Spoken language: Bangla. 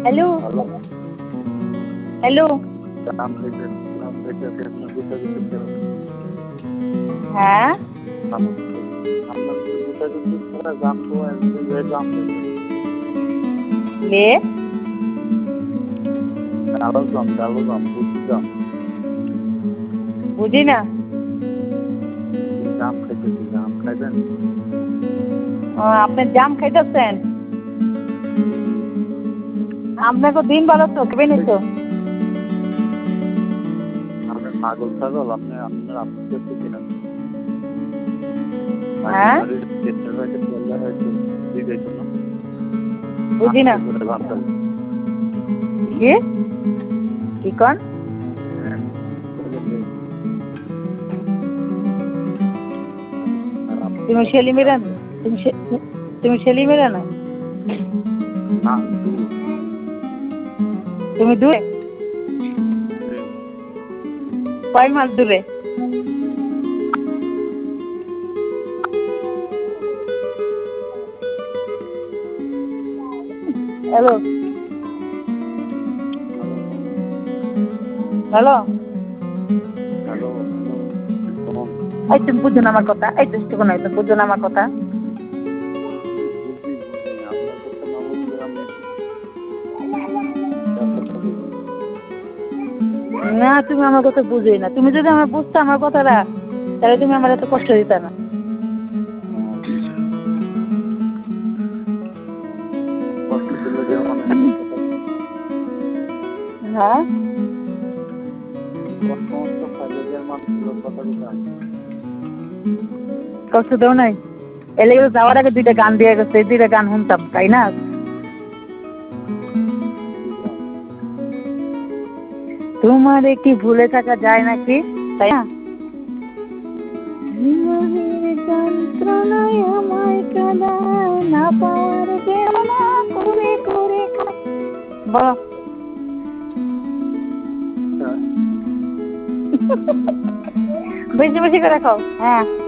হ্যালো হ্যালো হ্যাঁ লে বুঝি না আপনি জাম খাইতেছেন আপনাকে দিন ভালো তো খেবেন তো পাগল ছাগল আপনি আপনার হ্যাঁ বুঝি না কি কন তুমি শেলি মেরা তুমি শেলি মেরা না তুমি দূরে কয় মাস দূরে হ্যালো হ্যালো এই তুমি বুঝো না আমার কথা এই তো একটু নয় তুমি বুঝো না আমার কথা না তুমি আমার কথা বুঝোই না তুমি যদি আমার বুঝতে আমার কথাটা তাহলে তুমি আমার এত কষ্ট দিতে না হ্যাঁ কষ্ট দেও নাই এলে যাওয়ার আগে দুইটা গান দিয়ে গেছে এই দুইটা গান শুনতাম তাই না তোমার কি ভুলে থাকা যায় নাকি তাই না যন্ত্রণায় আমায় কাঁদায় না পাওয়ার বেদনা করে করে বলো বেশি বেশি করে খাও হ্যাঁ